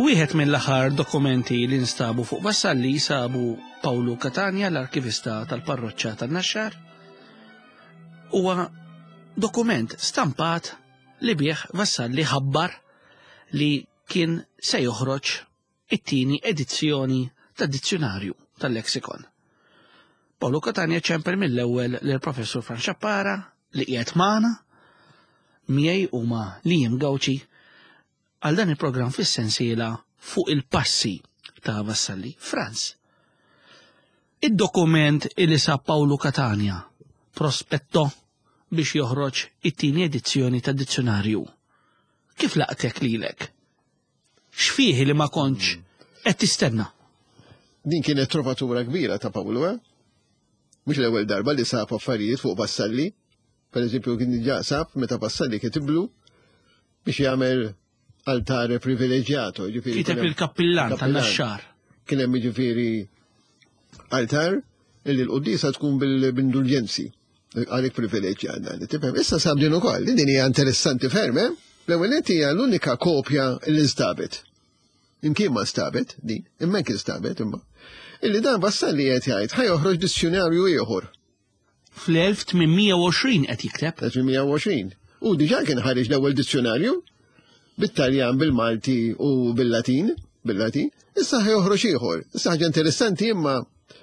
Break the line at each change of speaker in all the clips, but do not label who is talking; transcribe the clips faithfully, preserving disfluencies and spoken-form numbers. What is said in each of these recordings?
Wieħed mill-aħħar dokumenti li nstabu fuq Vassalli sabu Paolo Catania, l-arkivista tal-parroċċa tan-Naxxar. Huwa dokument stampat li bih Vassalli ħabbar li kien se joħroġ it-tieni edizzjoni tad-dizzjonarju tal-leksikon. Paolo Catania ċempel mill-ewwel lil professur Fran Xappara li qiegħed magħna miegħi huma li jimgawċi għal dan il-programm fis-sensiela fuq il-passi ta' Vassalli. Franz, id-dokument li sa Paolo Catania prospetto biex joħroġ it-tieni edizzjoni tad-dizzjonarju. Kif laqtek lilek? X'fih li ma kontx qed tistenna?
Din kienet trovatura kbira ta' Paolo, eh? Mhux l-ewwel darba li sab affarijiet fuq Vassalli. Pereżempju kien ġaqsab meta Vassalli kitiblu biex jagħmel altare privileġġjato.
Kiteb il-kappillan tan-Naxxar.
Kien hemm jiġifieri altar illi l-qudiesa tkun bil-indulġenzi. Għalek privileġġjat dan. Tifhem, issa sab din ukoll. Din hija interessanti ferm, eh? L-ewwel qed hija l-unika kopja li nstabet. Imkien ma stabet din, imma kien stabet imma. Illi dan Vassalli qed jgħid ħajoħroġ dizzjonarju ieħor.
fl-elf tminmija u għoxrin qed jikteb.
tminmija u għoxrin. U diġà kien ħareġ l-ewwel dizzjonarju bit-Taljan, bil-Malti u bil-Latin, bil-Latin. Issa ħajoħroġ ieħor. Issa ħaġa interessanti imma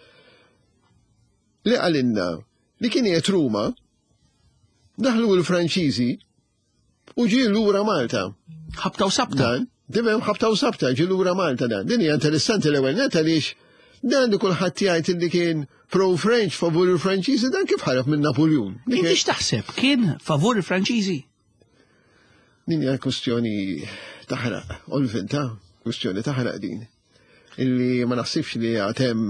li għalinna li kien qiegħed Ruma daħlu l-Franċiżi u ġie lura Malta.
Ħabtaw sabta.
Dan, dibem ħabtaw sabta, ġie lura Malta dan. Din hija interessanti l-ewwel net għaliex dan li kulħadd jgħid li kien pro-French favur il-Franċiżi dan kif ħarab minn Napoleon.
Inti x'taħseb kien favur il-Franċiżi?
Din hija kwestjoni taħraq, olvinta, kwestjoni taħraq din. Illi ma naħsibx li għatem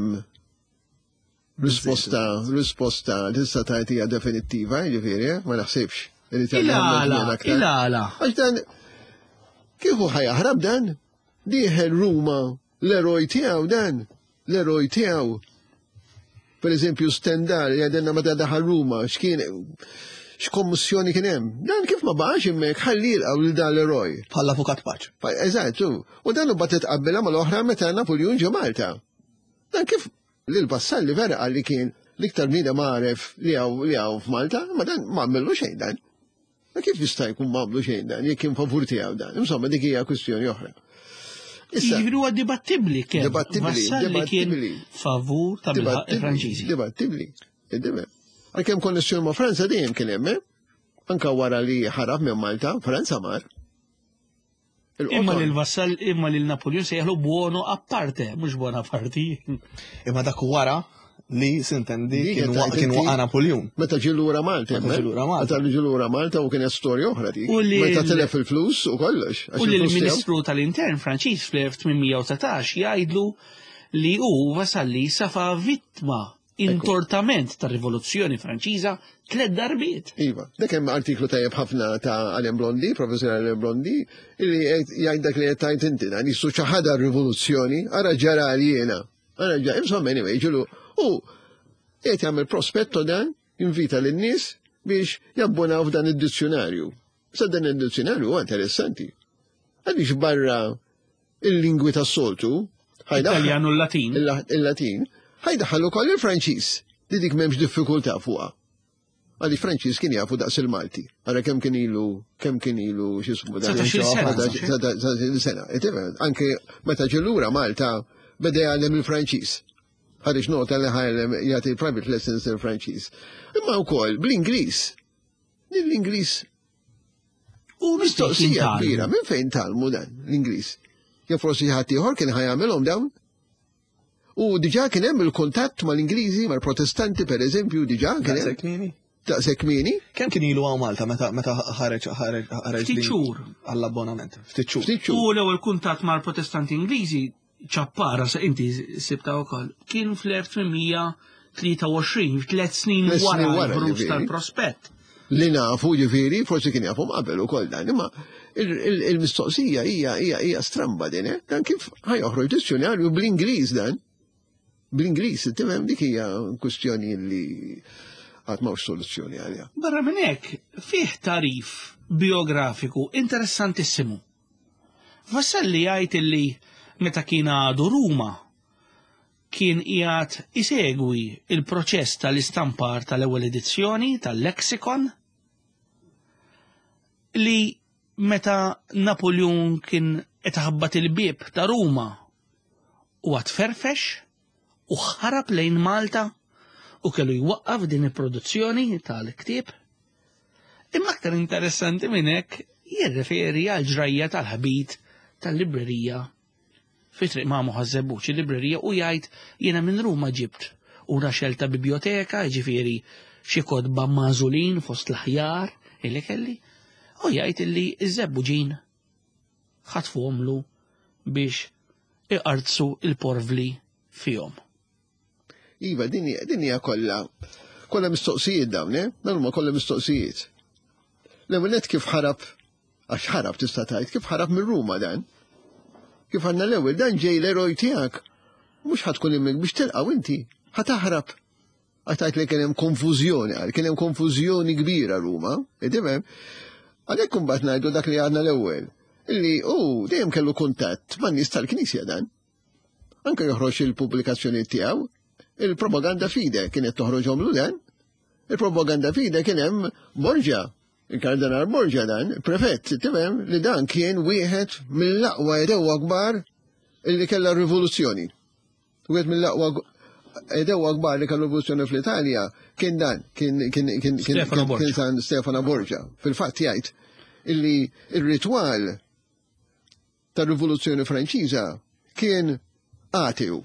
risposta, risposta tista' tagħtija definittiva, jiġifieri, ma naħsibx.
Il-għala, il-għala.
Għax dan, kieku ħajaħrab dan? Dieħel Ruma l-eroj tiegħu dan, l-eroj tiegħu. Per eżempju, Stendhal, jgħidenna meta daħal Ruma, x'kien x'kommissjoni kien hemm. Dan kif ma baqax hemmhekk ħalli jilqgħu lil dan l-eroj.
Bħala avukat paċ.
Eżatt, u dan imbagħad titqabbilha mal-oħra meta Napoleon ġie Malta. Dan kif lil Vassalli vera qal li kien l-iktar bniedem għaref li hawn li hawn f'Malta, ma dan ma għamillu xejn dan. Ma kif jista' jkun ma għamlu xejn dan, jekk kien favur tiegħu dan. Insomma, dik hija kwistjoni oħra.
Jiġifieri huwa dibattibbli kemm Vassalli kien favur ta' bil-Franċiżi.
Dibattibbli, id-dibet. Għalkemm konnessjoni ma' Franza dejjem kien hemm, anke wara li ħarab minn Malta, Franza mar.
Imma lil Vassall, imma lil Napoleon se jaħlu buono aparte, mhux buona parti.
Imma dak wara li sintendi kien waqa Napoleon.
Meta ġilura Malta,
Meta ġilura Malta.
Meta ġilura Malta u kien storja oħra dik.
U li-
Meta telef il-flus u kollox.
U li l-Ministru tal-Intern Franċiż fl-elf tminmija u setax jgħidlu li hu Vassalli safa vittma intortament tar-Rivoluzzjoni Franċiża tliet darbiet.
Iva, dak hemm artiklu tajjeb ħafna ta' Alain Blondi, professor Alain Blondi, illi jgħid dak li qed tajt inti dan jissu ċaħada r-rivoluzzjoni, ara ġara li jiena. Ara ġara, insomma, anyway, ġilu, u qed jagħmel prospetto dan, invita lin-nies biex jabbonaw f'dan id-dizzjonarju. Sa dan id-dizzjonarju huwa interessanti. Għaliex barra il-lingwi tas-soltu,
Italjan u l-Latin.
il-Latin, ħajdaħħallu koll il-Franċiż, li dik m'hemmx diffikultà fuqha. Għalli Franċiż kien jafu daqs il-Malti. Ara kemm kien ilu, kemm kien ilu x'ismu dan.
sena.
sena. Anke meta ġellura Malta beda jgħallem il-Franċiż. Ħareġ nota li ħallem jagħti private lessons il-Franċiż. Imma wkoll bl-Ingliż. L-Ingliż
U
mistoqsija kbira, minn fejn talmu dan l-Ingliż? Ja forsi ħadd ieħor kien ħajamilhom dawn? U diġà kien hemm il-kuntatt mal-Ingliżi, mal-Protestanti pereżempju, diġà kien hemm.
Sekmini?
Daqshekk kmieni?
Kemm kien ilu għaw Malta meta meta ħareġ ħareġ ħareġ
Ftit xhur.
għall-abbonament. Ftit xhur.
Ftit xhur.
U l-ewwel kuntatt mal-Protestanti Ingliżi ċappara sa inti sibta wkoll. Kien fl-elf tminmija tlieta u għoxrin, tliet snin
Tliet
wara
snin wara,
l-ħruġ
ġifieri.
tal-prospett.
Li nafu ġifieri, forsi kien jafu qabel ukoll dan, imma il-mistoqsija hija hija hija stramba din, eh? Dan kif ħajoħroġ dizzjonarju bl-Ingliż dan. Bl-Ingliż, tifhem dik hija kwestjoni li għad mawx soluzzjoni għalja.
Barra minn hekk, fih tarif biografiku interessantissimu. Vassalli jgħid illi meta kien għadu Ruma kien qiegħed isegwi il-proċess tal-istampar tal-ewwel edizzjoni tal-Lexicon li meta Napoleon kien qed iħabbat il-bieb ta' Ruma u għad ferfex u ħarab lejn Malta u kellu jwaqqaf din il-produzzjoni tal-ktieb. Imma aktar interessanti minn hekk jirreferi għal ġrajja tal-ħabit tal-librerija fi triq ma' Muħażebbuċ il-librerija u jgħid jiena minn Ruma ġibt u raxel ta' biblioteka, ġifieri xi kotba mażulin fost l-aħjar illi kelli u jgħid illi iż-Żebbuġin ħatfhomlu biex iqartsu il-porvli fihom.
Iva, din hija kollha kollha mistoqsijiet dawn, eh? Dawn huma kollha mistoqsijiet. L-ewwel nett kif ħarab għax ħarab tista' tgħid kif ħarab minn Ruma dan. Kif għandna l-ewwel dan ġej l-eroj tiegħek mhux ħadkun hemmhekk biex tilqgħu inti, ħataħrab. Għatajt li kien hemm konfużjoni għal kien hemm konfużjoni kbira Ruma, idimem. Għalhekk imbagħad ngħidu dak li għadna l-ewwel. Illi hu dejjem kellu kuntatt man-nies tal-Knisja dan. Anke joħroġ il-pubblikazzjoni tiegħu. Il-propaganda fide kienet toħroġhom lu dan. Il-propaganda fide kien hemm Borgia, il-Kardinal Borgia dan, prefett, tifhem li dan kien wieħed mill-aqwa edew kbar li kellha rivoluzzjoni. Wieħed mill-aqwa edew kbar li kellha rivoluzzjoni fl-Italja kien dan, kien kien kien kien Stefano Borgia. Fil-fatt jgħid illi ir-ritwal tar-rivoluzzjoni Franċiża kien ateu.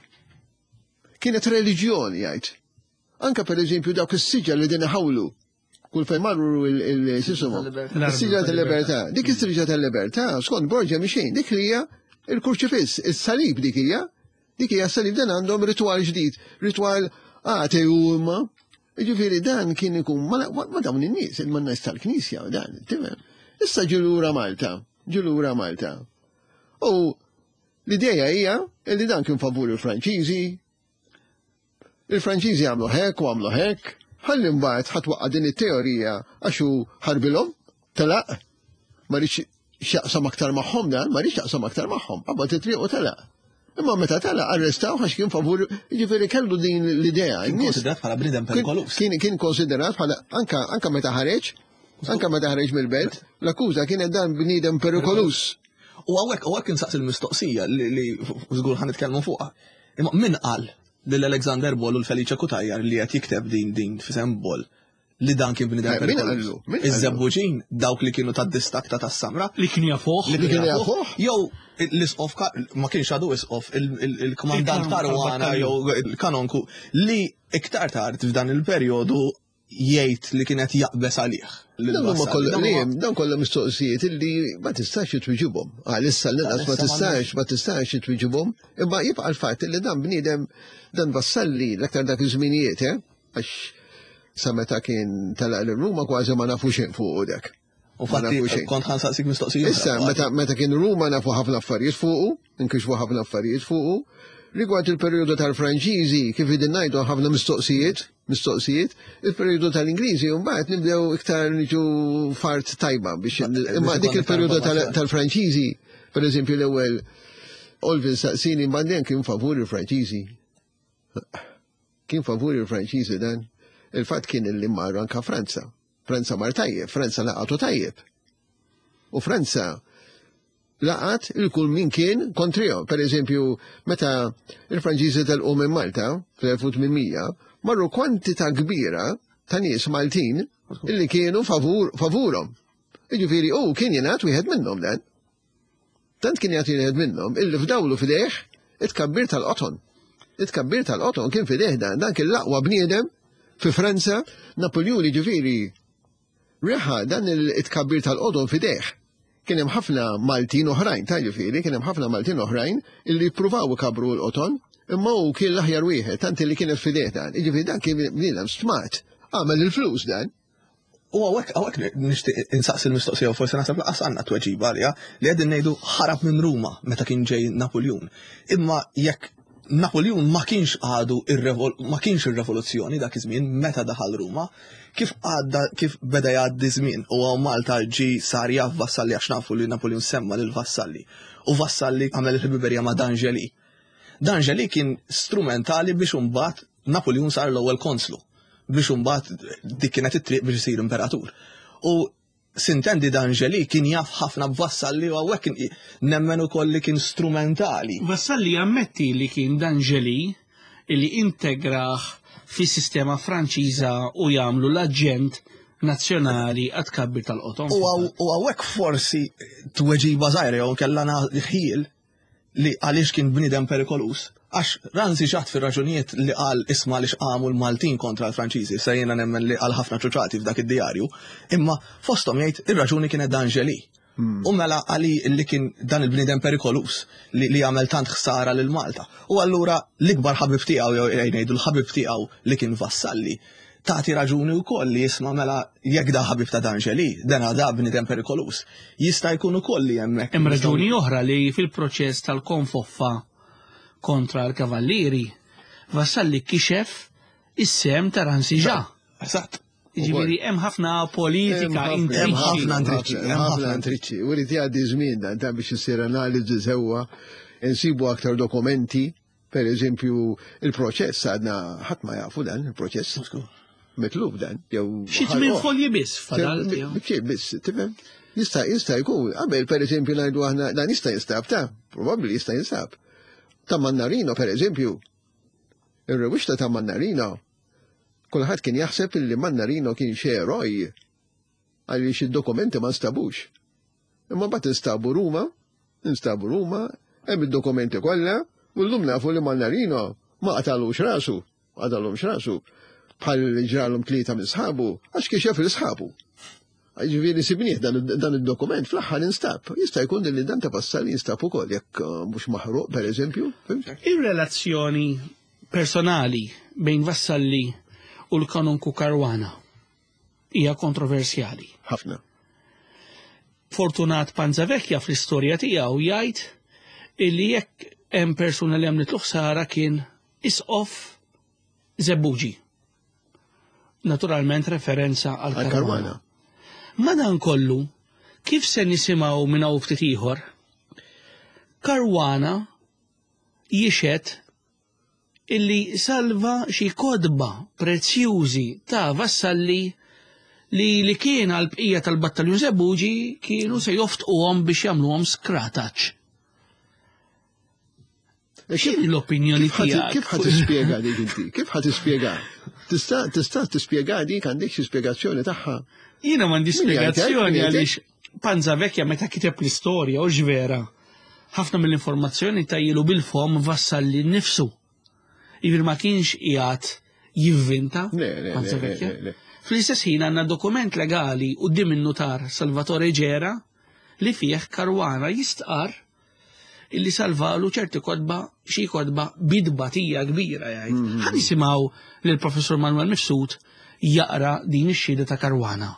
Kienet reliġjoni jgħid. Anka per eżempju dawk is-siġa li din ħawlu kull fejn marru il-sisumu. Is-siġa tal-libertà. Dik is-siġa tal-libertà skont Borgia mixejn, dik hija il-kurċifiss, is-salib dik hija. Dik hija s-salib dan għandhom ritwal ġdid, ritwal ateu imma. Jiġifieri dan kien ikun ma dawn in-nies il-man-nies tal-Knisja dan, tifhem. Issa ġilura Malta, ġilura Malta. U l-idea hija li dan kien favur il-Franċiżi. Il-Franċiżi għamlu hekk u għamlu hekk, ħalli mbagħad ħatwaqqa din it-teorija għax hu ħarbilhom, telaq, ma rridx x'jaqsam aktar magħhom dan, ma rridx jaqsam aktar magħhom, qabad it-triq u telaq. Imma meta telaq arrestaw għax kien favur, jiġifieri kellu din l-idea.
Kien konsiderat bħala bniedem perikolus.
Kien kien konsiderat bħala anka anka meta ħareġ, anka meta ħareġ mill-belt, l-akkuża kienet dan bniedem perikolus.
U hawnhekk hawnhekk insaqs il-mistoqsija li żgur ħan nitkellmu fuqha. Imma min qal l-Alexander Boll u l-Felice Kutajjar li qed jikteb din din fisem Boll li dan kien bniedem perikolus. Iż-Żebbuġin dawk li kienu tad-distak ta' tas-Samra
li kien jafuh.
Li kien jafuh. Jew l-isqof ma kienx għadu isqof il-komandant Karwana jew il-kanonku li iktar tard f'dan il-perjodu jgħid li kienet jaqbes għalih.
Dan kollha mistoqsijiet illi ma tistax twiġibhom. Għalissa l-inqas ma tistax ma tistax twiġibhom, imma jibqa' l-fatt li dan bniedem dan Vassalli l-aktar dak iż-żminijiet, għax sa meta kien telaq l-Ruma kważi ma nafu xejn fuq dak.
U fatti kont ħansaqsik mistoqsijiet.
Issa meta kien Ruma nafu ħafna affarijiet fuqu, inkixfu ħafna affarijiet fuqu. Rigward il-perjodu tal-Franċiżi, kif idin ngħidu ħafna mistoqsijiet, mistoqsijiet, il-perjodu tal-Ingliżi mbagħad nibdew iktar niġu fart tajba biex imma dik il-perjodu tal-Franċiżi, pereżempju l-ewwel Olvin saqsini mbagħad kien favur il-Franċiżi. Kien favur il-Franċiżi dan. Il-fatt kien li marru anka Franza. Franza mar tajjeb, Franza laqatu tajjeb. U Franza laqat il-kull min kien kontrihom. Per eżempju, meta il-Franċiżi telqu minn Malta fl-elf u tminmija, marru kwantità kbira ta' nies Maltin illi kienu favurhom. Jiġifieri hu kien jingħad wieħed minnhom dan. Tant kien jagħti wieħed minnhom illi fdawlu f'idejh it-tkabbir tal-qoton. It-tkabbir tal-qoton kien f'idejh dan, dan kien l-aqwa bniedem fi Franza, Napoleon jiġifieri reħa dan it-tkabbir tal-qoton f'idejh. Kien hemm ħafna Maltin oħrajn, ta' ġifieri, kien hemm ħafna Maltin oħrajn illi ppruvaw ikabru l-qoton, imma hu kien l-aħjar wieħed, tant li kien f'idejh dan. Jiġifieri dan kien bniedem stmat, għamel il-flus dan.
U hawnhekk hawnhekk nixtieq insaqsi l-mistoqsija u forsi naħseb laqas għandna tweġiba għaliha li qegħdin ngħidu ħarab minn Ruma meta kien ġej Napoleon. Imma jekk Napoleon ma kienx għadu ma kienx ir-revoluzzjoni dak iż-żmien meta daħal Ruma, kif għadda kif beda jgħaddi żmien u għaw Malta ġi sar jaf vassalli għax nafu li Napoleon semma lil vassalli. U vassalli għamel il-ħbiberija ma' D'Angeli. D'Angeli kien strumentali biex imbagħad Napoleon sar l-ewwel konslu biex imbagħad dik kienet it-triq biex isir imperatur. U Sintendi D'Angeli kien jaf ħafna b'Vassalli u għawek nemmen ukoll li kien strumentali.
Vassalli ammetti li kien D'Angeli li integraħ fis sistema Franċiża u jagħmlu l-aġent nazzjonali għad kabbir tal-qoton.
U għawek forsi tweġiba żgħira jew kellha ħiel li għaliex kien bniedem perikolus. Għax Ranzi ġat fir-raġunijiet li qal isma' li xqamu l-Maltin kontra l-Franċiżi, se jiena nemmen li qal ħafna ċuċati f'dak id-dijarju, imma fosthom jgħid ir-raġuni kienet D'Angeli. U mela għali li kien dan il-bniedem perikolus li jagħmel tant ħsara lil Malta. U allura l-ikbar ħabib tiegħu jew ngħidu l-ħabib tiegħu li kien Vassalli tagħti raġuni wkoll li jisma' mela jekk da ħabib ta' D'Angeli, dan għada bniedem perikolus. Jista' jkun ukoll li hemmhekk.
Hemm raġuni oħra li fil-proċess tal-konfoffa kontra l-kavallieri, Vassalli kixef is-sem ta' Ranzi ġa.
Eżatt.
Ġifieri hemm ħafna politika
Hemm ħafna intriċċi, hemm ħafna intriċċi.
U rrid jgħaddi żmien dan ta' biex isir analiżi sewwa, insibu aktar dokumenti, per eżempju il-proċess għadna ħadd ma jafu dan il-proċess. Mitlub dan, jew.
Xi tmien folji biss fadal.
Xi biss, tifhem? Jista' jista' jkun, qabel per eżempju ngħidu aħna dan jista' jinstab ta' probabbli jista' jinstab. Ta' Mannarino, per eżempju, ir-rewixta ta' Mannarino, kulħadd kien jaħseb li Mannarino kien xi eroj għaliex id-dokumenti ma nstabux. Imma mbagħad instabu Ruma, instabu Ruma, hemm id-dokumenti kollha, u llum nafu li Mannarino ma qatalux rasu, qatalhomx rasu, bħal ġralhom tlieta minn sħabu, għax kixef l-sħabu. Ġifieri sibnieh dan id-dokument fl-aħħar instab. Jista' jkun li dan ta' Vassalli instab ukoll jekk mhux maħruq pereżempju.
Ir-relazzjoni personali bejn Vassalli u l-kanonku Caruana hija kontroversjali.
Ħafna.
Fortunat Panzavecchia fl-istorja tiegħu jgħid illi jekk hemm persuna li għamlet ħsara kien isqof Zebbuġi. Naturalment referenza għal Caruana. Madan kollu, kif se nisimaw minn hawn ftit ieħor, Caruana jixed illi salva xi kodba prezzjużi ta' Vassalli li li kien għal bqija tal-battaljon Zebbuġi kienu se joftquhom biex jagħmluhom skrataġġ. X'inhi l-opinjoni tiegħek?
Kif ħadd tispjega dik inti? Kif ħadd tispjega? Tista' tista' tispjega dik għandek xi spjegazzjoni tagħha?
Jiena m'għandi spjegazzjoni għaliex Panzavecchia meta kiteb l-istorja u ġvera ħafna mill-informazzjoni tajjilu bil-fom Vassalli nnifsu. Ivir ma kienx qiegħed jivvinta Panzavecchia. Fl-istess ħin għandna dokument legali quddiem in-notar Salvatore Ġera li fih Caruana jistqar illi salvalu ċerti kodba, xi kodba bidbatija kbira jgħid. Ħa nisimgħu lill professor Manuel Mifsud jaqra din ix-xhieda ta' Caruana.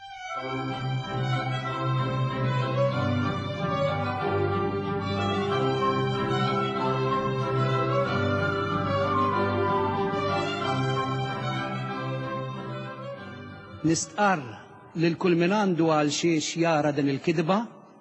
Nistqar lil kull min għandu għal xiex jara din il-kidba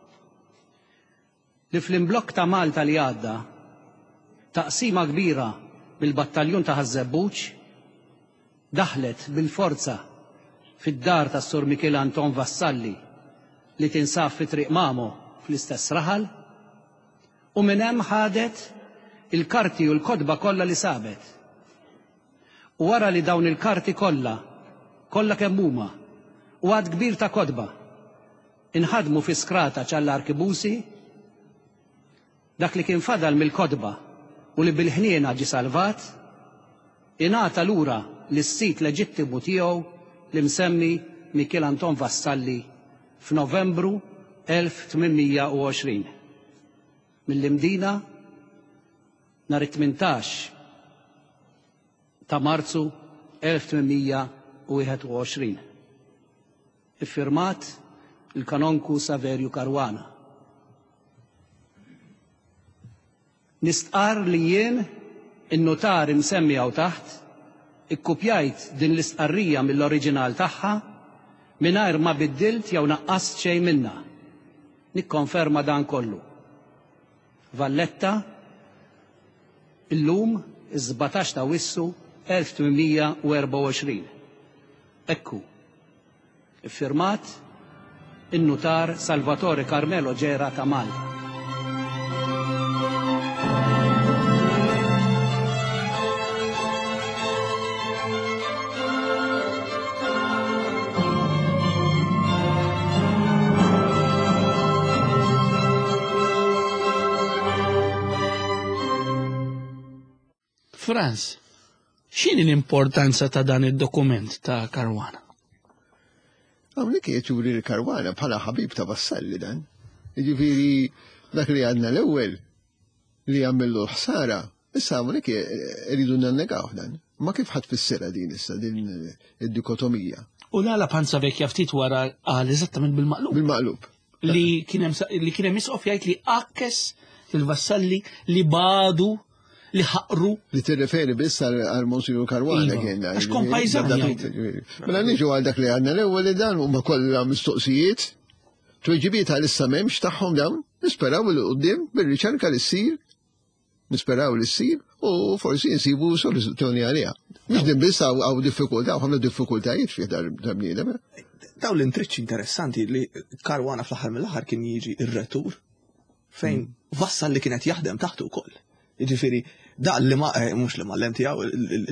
li fl-imblokk ta' Malta li għadda taqsima kbira bil-battaljon ta' Zebbuġ daħlet bil-forza fid-dar ta' Sur Michele Anton Vassalli li tinsab fi triq Mamo fl-istess raħal u minn hemm ħadet il-karti u l-kodba kollha li sabet. U wara li dawn il-karti kollha kollha kemm huma u għad kbir ta' kodba inħadmu fi skrata ċall-arkibusi dak li kien fadal mill-kodba u li bil-ħniena ġi salvat ingħata lura lis-sit leġittimu tiegħu li msemmi Michele Anton Vassalli f'Novembru elf tminmija u għoxrin. Mill-imdina nhar it-tmintax ta' Marzu elf tminmija u wieħed u għoxrin. Iffirmat il-kanonku Saverio Caruana. Nistqar li jien in-notar imsemmi hawn taħt ikkupjajt din l-istqarrija mill-oriġinal tagħha mingħajr ma biddilt jew naqqast xejn minnha. Nikkonferma dan kollu. Valletta illum is-sebgħatax ta' Wissu elf tminmija u erba' u għoxrin. Ekku. Iffirmat in-notar Salvatore Carmelo Ġera ta' Malta.
Franz, x'inhi l-importanza ta' dan id-dokument ta' Caruana?
Hawnhekk qed juri l-Caruana bħala ħabib ta' Vassalli dan. Jiġifieri dak li għadna l-ewwel li għamillu l-ħsara, issa hawnhekk iridu nannegaw dan. Ma kif ħadd fissira din issa din id-dikotomija.
U l-għala Panza Vekja ftit wara qal eżattament bil-maqlub.
Bil-maqlub.
Li kien hemm isqof jgħid li akkes il-vassalli li badu li ħaqru.
Li tirreferi biss għal Monsignor Caruana kien.
Għax kompajżan jgħid.
Mela niġu għal dak li għandna l-ewwel li dan huma kollha mistoqsijiet, tweġibiet għal issa m'hemmx tagħhom dawn, nisperaw li qudiem bir-riċerka li ssir, nisperaw li ssir u forsi nsibu soluzzjoni għaliha. Mhux din biss hawn diffikultà, ħafna diffikultajiet fih tal-bniedem.
Dawn l-intriċċi interessanti li Caruana fl-aħħar mill-aħħar kien jiġi ir-retur fejn Vassalli kienet jaħdem taħtu wkoll. Jiġifieri da li ma mhux li mallem tiegħu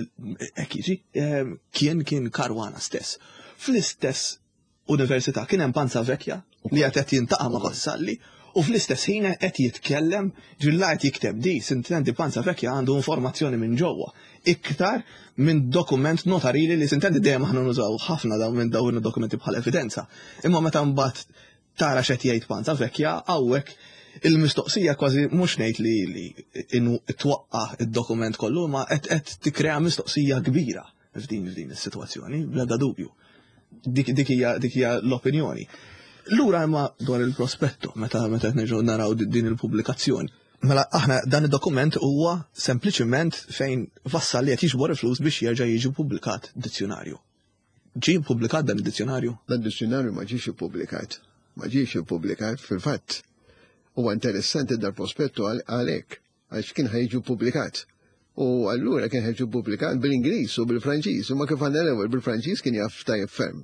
hekk jiġi kien kien Caruana stess. Fl-istess università kien hemm Panza Vekja li qed jintaqa' ma' Vassalli u fl-istess ħin qed jitkellem ġilla qed jikteb di sintendi Panza Vekja għandu informazzjoni minn ġewwa iktar minn dokument notarili li sintendi dejjem aħna nużaw ħafna dawn minn dawn id-dokumenti bħala evidenza. Imma meta mbagħad tara x'qed jgħid Panza Vekja hawnhekk il-mistoqsija kważi mhux ngħid li li inhu twaqqa id-dokument kollu ma qed qed tikkrea mistoqsija kbira f'din f'din is-sitwazzjoni bla dubju. Dik dik hija dik hija l-opinjoni. Lura imma dwar il-prospetto meta meta qed nerġgħu naraw din il-pubblikazzjoni. Mela aħna dan id-dokument huwa sempliċement fejn Vassalli qed jiġbor il-flus biex jerġa' jiġi pubblikat dizzjonarju. Ġie pubblikat dan id-dizzjonarju?
Dan id-dizzjonarju ma ġiex ippubblikat. Ma ġiex ippubblikat fil-fatt. Huwa interessanti dal prospettu għalhekk għax kien ħejġu publikat. U allura kien ħejġu publikat bil-Ingliż u bil-Franċiż, u ma kif għandna l-ewwel bil-Franċiż kien jaf tajjeb ferm.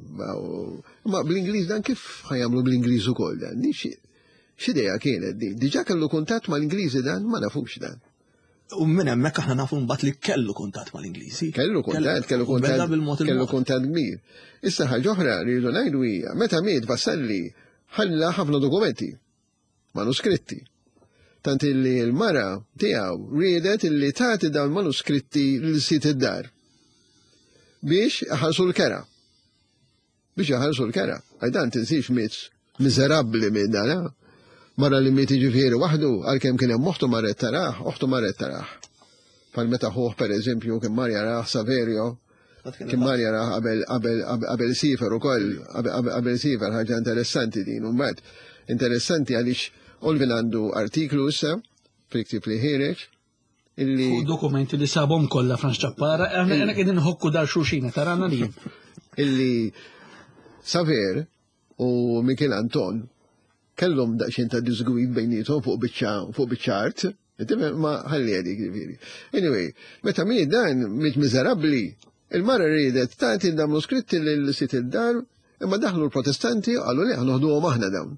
Ma bl-Ingliż dan kif ħajamlu bl-Ingliż ukoll dan? X'idea kienet din? Diġà kellu kuntatt mal-Ingliżi dan ma nafux dan.
U minn hemmhekk aħna nafu mbagħad li kellu kuntatt mal-Ingliżi.
Kellu kuntatt, kellu kuntatt, kellu kuntatt kbir. Issa ħaġa oħra li rridu ngħidu hija meta miet Vassalli ħalla ħafna dokumenti. Manuskritti. Tant illi l-mara tiegħu riedet illi tagħti dawn manuskritti lil sit id-dar biex ħarsu l-kera. Biex ħarsu l-kera. Għajdan tinsix miet miżerabbli minn dan. Mara li miet jiġifieri waħdu għalkemm kien hemm oħtu marret taraħ, oħtu marret taraħ. Bħal meta ħuh pereżempju kien mar jaraħ Saverio, kien mar jaraħ qabel qabel qabel Sifer ukoll, qabel Sifer ħaġa interessanti din u mbagħad interessanti għaliex Olvin għandu artiklu issa, fil-ktib li ħireġ, illi...
Fuq dokumenti li sabhom kollha Franz Ċappara, għana qegħdin nħokku dar xuxina, tarana li.
Illi Saver u Michel Anton kellhom daqsxejn ta' disgwid bejnietom fuq biċ-ċart, ma ħalli għadik ġifieri. Anyway, meta min dan mhix miżerabbli, il-mara riedet tagħti dan manuskritti lil sit id-dar, imma daħlu l-protestanti qalu li ħanoħduhom aħna dawn.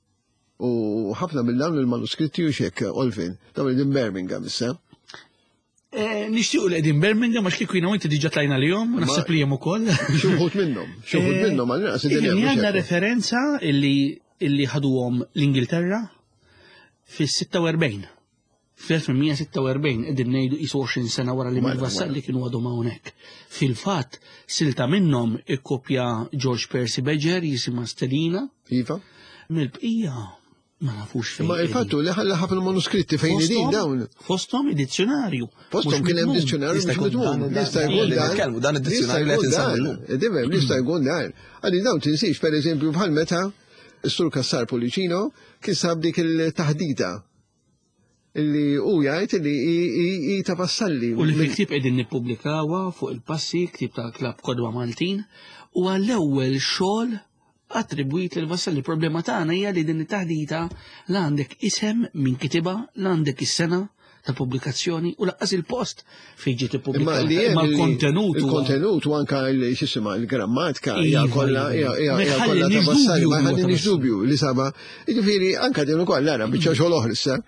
U ħafna mill-dawn il-manuskritti u xek, Olvin, dawn il-din Birmingham issa.
Nixtiequ li qegħdin Birmingham għax kieku jiena inti diġà tlajna lihom, naħseb li hemm ukoll.
Xuħut minnhom, xuħut minnhom għal-inqas
id-dinja. Għandna referenza illi ħaduhom l-Ingilterra fis-sitta u erbgħin. fl-elf mija sitta u erbgħin qegħdin ngħidu qisu għoxrin sena wara li mill-Vassalli kienu għadhom hawnhekk. Fil-fatt silta minnhom ikkopja George Percy Badger jisimha Stelina.
Iva.
Mill-bqija ma nafux fejn.
Ma il-fattu li ħalla ħafna manuskritti fejn din dawn.
Fosthom id-dizzjonarju.
Fosthom kien hemm dizzjonarju mhux midmum. Jista' jkun dan.
Dan id-dizzjonarju li qed insemmu.
Dibem jista' jkun dan. Għalli dawn tinsix pereżempju bħal meta s-sur Kassar Policino kien sab dik il-taħdita illi u jgħid li i ta' vassalli.
U li fil-ktib qegħdin nippubblikawa fuq il-passi ktib ta' Klabb Kodwa Maltin u għall-ewwel xogħol attribwit il vassalli. Il-problema tagħna hija li din it-taħdita l għandek isem min kitiba, l għandek is-sena ta' pubblikazzjoni u laqqas il-post fejn ġiet ippubblikata. Ma l-kontenut.
Il-kontenut u anke x'isima l-grammatika hija kollha hija kollha ta' vassalli ma ħadniex dubju li saba. Jiġifieri anke din ukoll ara biċċa xogħol oħra issa.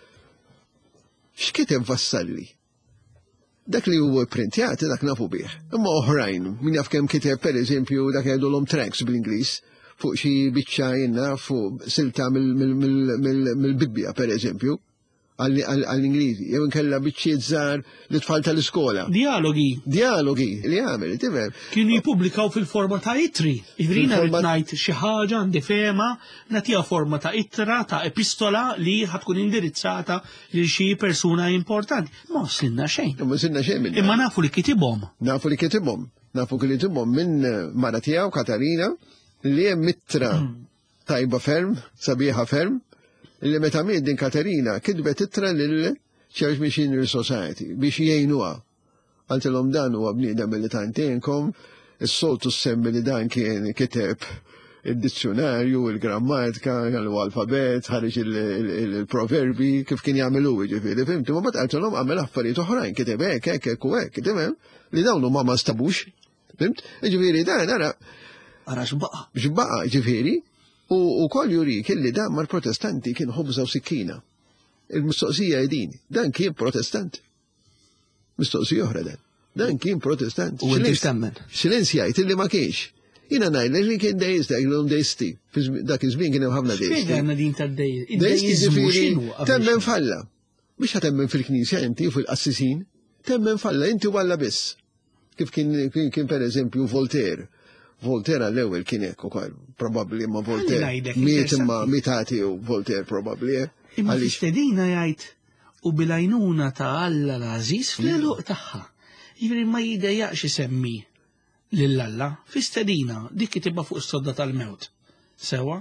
X'kiteb vassalli? Dak li huwa printjati dak nafu bih. Imma oħrajn, min jaf kemm kiteb pereżempju dak jgħidulhom tracks bl-Ingliż fuq xi biċċa jenna fuq silta mill-Bibbja pereżempju għall-Ingliżi, jew inkella biċċiet żgħar li tfal tal-iskola.
Dialogi.
Dialogi li għamel, tifhem.
Kienu jippubblikaw fil-forma ta' ittri. Ivrina rrid ngħid xi ħaġa għandi fehma nagħtiha forma ta' ittra ta' epistola li ħatkun indirizzata lil xi persuna importanti. Ma waslilna xejn.
Ma waslilna xejn minn.
Imma nafu li kitibhom.
Nafu li kitibhom. Nafu li kitibhom minn mara tiegħu Katarina li hemm mittra tajba ferm, sabiħa ferm. Illi meta miet din Katarina kitbet ittra lil Church Missionary Society biex jgħinuha. Għaltilhom dan huwa bniedem militantenkom, is-soltu semmi li dan kien kiteb id-dizzjonarju, il-grammatika, l-alfabet, ħareġ il-proverbi kif kien jagħmel hu jiġifieri, fimti, ma mbagħad qaltilhom għamel affarijiet oħrajn, kiteb hekk hekk hekk u hekk, tifhem? Li dawn huma ma stabux. Fimt? Jiġifieri dan ara
Ara x'baqa'.
X'baqa' jiġifieri. U koll jurik illi dan mal-protestanti kien ħobża u sikkina. Il-mistoqsija din, dan kien protestant. Mistoqsija oħra dan. Dan kien protestant.
U inti x'temmen?
Silenzjajt illi ma kienx. Jina ngħidlek li kien dejista, l-lum dejsti. Dak iż-żmien kien hemm ħafna dejsti.
X'għandna din tad-dejst?
Dejsti ġifieri temmen falla. Biex ħatemmen fil-Knisja inti u fil-qassisin, temmen falla inti walla biss. Kif kien pereżempju Voltaire. Voltaire għall-ewwel kien hekk ukoll, probabbli ma Voltaire. Miet imma mitati u Voltaire probabbli.
Imma fistedina jgħid u bilajnuna ta' Alla l-Aziz fl-eluq tagħha. Jiġri ma jidejjaqx isemmi lill-Alla, fistedina dik kitibha fuq is-sodda tal-mewt. Sewa?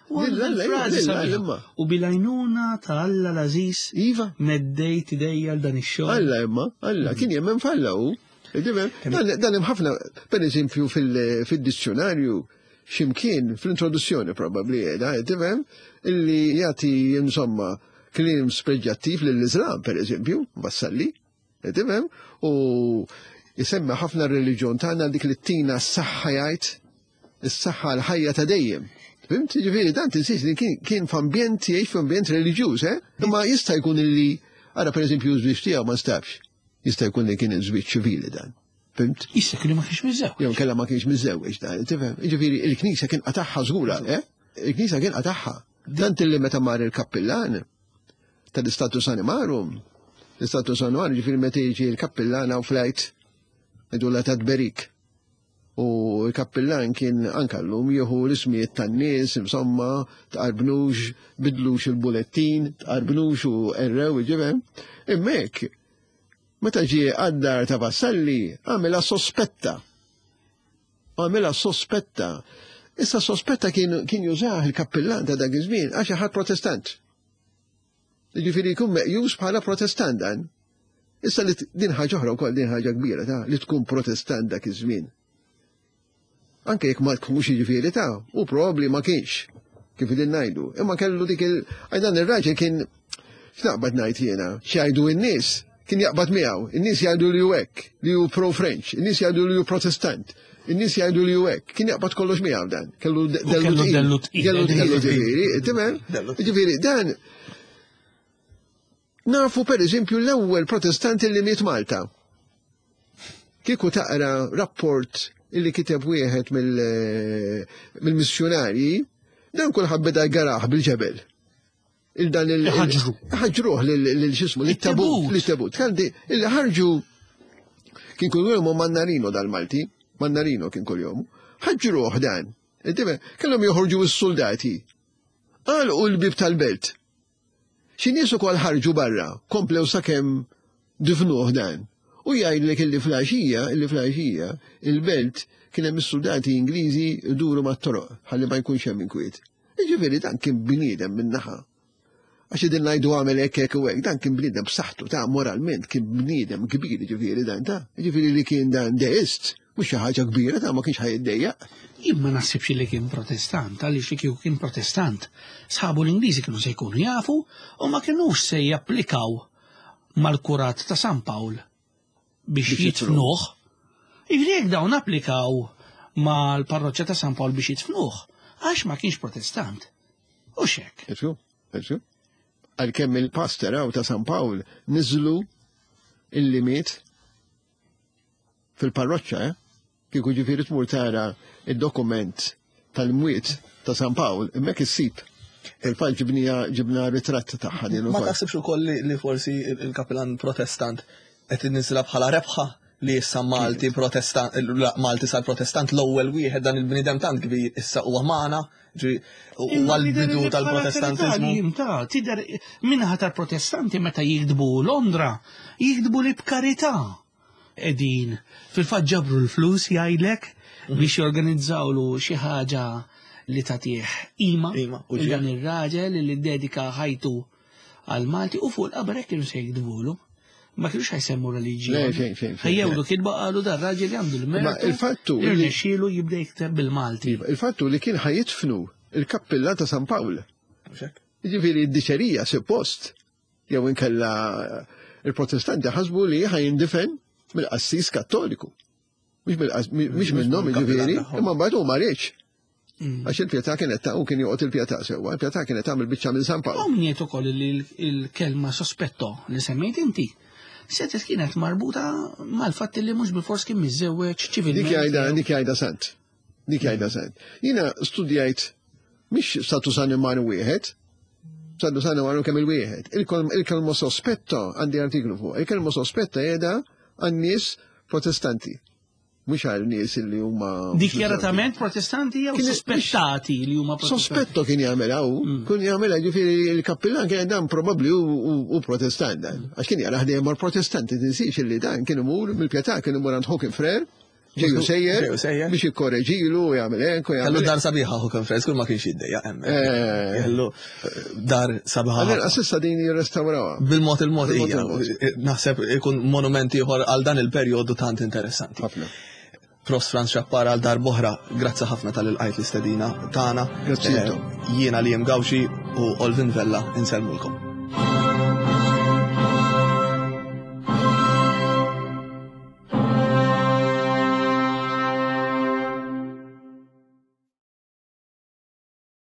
U bilajnuna ta' Alla l-Aziz meddejt idejja l dan ix-xogħol.
Alla imma, Alla kien jemmen falla hu. Dan hemm ħafna, per eżempju fil-dizzjonarju ximkien fl-introduzzjoni probabbli qiegħda, tifhem, illi jagħti insomma kliem spreġġattiv lill-Iżlam per eżempju, vassalli, tifhem, u jisemma ħafna r-reliġjon tagħna dik li tina s-saħħa jgħid, is-saħħa l-ħajja ta' dejjem. Fimt, ġifieri dan tinsiex li kien f'ambjent jgħix f'ambjent reliġjuż, eh? Imma jista' jkun illi ara per eżempju żwieġ tiegħu ma stabx. Jista' jkun li kien żwieġ ċivili dan. Fimt?
Issa kien ma kienx miżewweġ.
Jew kellha ma kienx miżewweġ dan, tifhem? Jiġifieri il-Knisja kien qataħħa żgura, eh? Il-Knisja kien qataħħa. Tant illi meta mar il-kappillan tal-Istatus Animarum, l-Istatus Animarum ġifieri meta jiġi l-kappillan hawn flajt idulla ta' tberik. U l-kappillan kien anke llum jieħu l-ismijiet tan-nies, insomma, tqarbnux, bidlux il-bulettin, tqarbnux u errew, ġifhem? Immek meta ġie għaddar ta' vassalli, għamela sospetta. Għamela sospetta. Issa sospetta kien jużaħ il-kappillan ta' dak iż-żmien għax ħadd protestant. Jiġifieri jkun meqjus bħala protestant dan. Issa li din ħaġa oħra wkoll din ħaġa kbira ta' li tkun protestant dak iż-żmien. Anke jekk ma tkunx jiġifieri ta' u probabbli ma kienx kif din ngħidu. Imma kellu dik il dan ir-raġel kien x'naqbad ngħid jiena, x'jgħidu n-nies. Kien jaqbad miegħu, in-nies jgħidu li hu hekk, li hu pro-French, in-nies jgħidu li hu Protestant, in-nies jgħidu li hu hekk, kien jaqbad kollox miegħu dan. Kellu dellut kellu ġifieri, timem? Ġifieri dan nafu pereżempju l-ewwel Protestanti li miet Malta. Kieku taqra rapport illi kiteb wieħed mill-missjonarji, dan kulħadd beda jgaraħ bil-ġebel. il-dan il-ħagġru. ħagġruħ l-ġismu, l-tabut, l-tabut. Kandi, il-ħarġu kien kull jomu Mannarino dal-Malti, Mannarino kien kull jomu, ħagġruħ dan. Kellhom joħorġu s-soldati. Għal u l-bib tal-belt. X'niesu kol ħarġu barra, komplew sakemm difnuħ dan. U jgħidlek illi flaxija, illi flaxija, il-belt kien hemm is-soldati Ingliżi duru mat-toroq, ħalli ma jkunx hemm inkwiet. Jiġifieri dan kien bniedem min-naħa. Għax din ngħidu għamel hekk hekk u hekk, dan kien bniedem b'saħħtu ta' moralment kien bniedem kbir ġifieri dan ta' ġifieri li kien dan deist mhux xi ħaġa kbira ta' ma kienx ħajiddejjaq.
Jien ma naħsibx li kien protestant, għaliex li kieku kien protestant. Sħabu l-Ingliżi kienu se jkunu jafu u ma kinux se japplikaw mal-kurat ta' San Pawl biex jitfnuh. Jek dawn applikaw mal-parroċċa ta' San Pawl biex jitfnuh, għax ma kienx protestant. U xek.
Eċu, eċu. Għal-kemm il-pasteraw ta' San Pawl niżlu il-limit fil-parroċċa, eh? Kieku ġifieri tmur tara id-dokument tal-mwiet ta' San Pawl, immek issib. Il-fall ġibna ritratt tagħha din
Ma
ukoll.
taħsibx ukoll li forsi il-kapilan protestant qed innisla bħala rebħa li issa Malti protestant, Malti sar protestant l-ewwel wieħed dan il-bniedem tant kbir issa huwa magħna, huwa l-bidu tal-protestantizmu.
Ta' tidher minħa tal-protestanti meta jikdbu Londra, jikdbu li b'karità. Edin fil-fatt ġabru l-flus jgħidlek biex jorganizzawlu xi ħaġa li tagħtih ima dan ir-raġel li dedika ħajtu għal Malti u fuq il-qabr hekk kienu se jikdbulu. Ma kienux ħajsemmu reliġjoni. Ħejjewlu kien baqalu dar raġel li għandu l-mertu li rnexxielu jibda jikteb bil-Malti.
Il-fattu li kien ħajitfnu il-kappilla ta' San Pawl. Ġifieri d-diċerija suppost jew inkella il-protestanti ħasbu li ħajindifen mill-qassis kattoliku. Mhix minnhom ġifieri, imma mbagħad huma reċ. Għax il-pjatà kienet ta' u kien joqgħod il-pjatà sewwa, il-pjatà kienet tagħmel biċċa minn San Pawl.
Hawn jiet ukoll li l-kelma sospetto li semmejt inti. Setet kienet marbuta mal-fatt li mhux bil-fors kien miżewweġ ċivilment.
Dik jgħidha dik jgħidha sant. Dik jgħidha sant. Jiena studjajt mhix status animali wieħed, status animali kemm il-wieħed. Il-kelma sospetto għandi artiklu fuq. Il-kelma sospetta qiegħda għan-nies protestanti. Mux għal nies li huma.
Dikjaratament protestanti jew sospettati li huma protestanti.
Sospetto kien jagħmilha hu, kien jagħmilha ġifieri il-kappillan kien dan probabbli u protestant dan. Għax kien jara ħdejjem mal-protestanti tinsix li dan kien imur mill-pjatà kien imur għand Hawking Frer, ġejju sejjer biex jikkorreġilu u jagħmel hekk u jagħmel.
Kellu dar sabiħa Hawking Frer, kull ma kienx jiddejja hemmhekk. Kellu dar sabiħa.
Allura assissa din jirrestawrawha.
Bil-mod il-mod hija. Naħseb ikun monumenti ieħor għal dan il-perjodu tant interessanti.
Ħafna.
Prost Franz Xappara għal dar boħra, grazzi ħafna tal-il-qajt l-istedina tagħna.
Grazzi.
Jiena li jemgawxi u Olvin Vella inselmulkom.